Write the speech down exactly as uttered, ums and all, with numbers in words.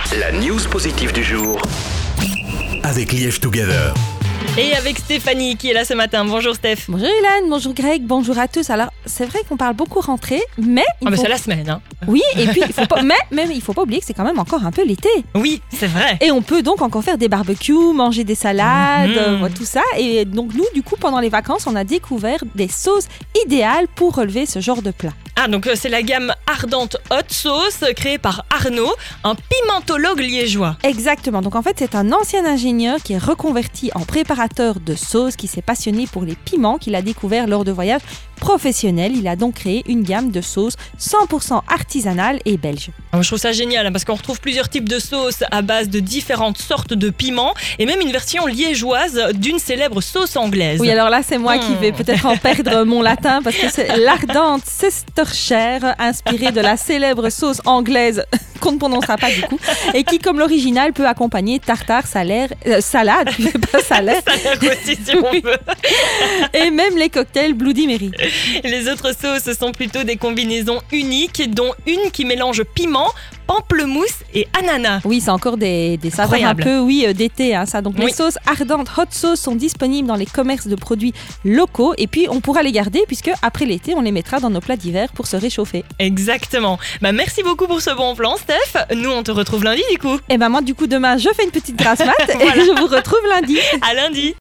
La news positive du jour avec Liège Together. Et avec Stéphanie qui est là ce matin. Bonjour Steph. Bonjour Hélène, bonjour Greg, bonjour à tous. Alors c'est vrai qu'on parle beaucoup rentrée, mais il Ah bah faut... c'est la semaine hein. Oui, et puis il faut pas, mais même il faut pas oublier que c'est quand même encore un peu l'été. Oui, c'est vrai. Et on peut donc encore faire des barbecues, manger des salades, Mmh. euh, tout ça. Et donc nous, du coup, pendant les vacances, on a découvert des sauces idéales pour relever ce genre de plat. Ah donc euh, c'est la gamme Ardente Hot Sauce créée par Arnaud, un pimentologue liégeois. Exactement. Donc en fait, c'est un ancien ingénieur qui est reconverti en préparateur de sauces, qui s'est passionné pour les piments, qu'il a découvert lors de voyages professionnels. Il a donc créé une gamme de sauces cent pour cent artisanales et belges. Ah, moi, je trouve ça génial hein, parce qu'on retrouve plusieurs types de sauces à base de différentes sortes de piments et même une version liégeoise d'une célèbre sauce anglaise. Oui, alors là, c'est moi Mmh. qui vais peut-être en perdre mon latin parce que c'est l'ardente Worcestershire, inspirée de la célèbre sauce anglaise qu'on ne prononcera pas du coup, et qui, comme l'original, peut accompagner tartare, salaire, euh, salade, pas salaire, Ça a l'air aussi si on Oui. veut. et même les cocktails Bloody Mary. Les autres sauces sont plutôt des combinaisons uniques, dont une qui mélange piment, pamplemousse et ananas. Oui, c'est encore des, des saveurs Incroyable. un peu oui, euh, d'été. Hein, ça. Donc Oui. les sauces ardentes hot sauce sont disponibles dans les commerces de produits locaux et puis on pourra les garder puisque après l'été, on les mettra dans nos plats d'hiver pour se réchauffer. Exactement. Bah merci beaucoup pour ce bon plan, Steph. Nous, on te retrouve lundi du coup. Et ben moi, du coup, demain, je fais une petite grasse mat et Voilà. je vous retrouve lundi. À lundi.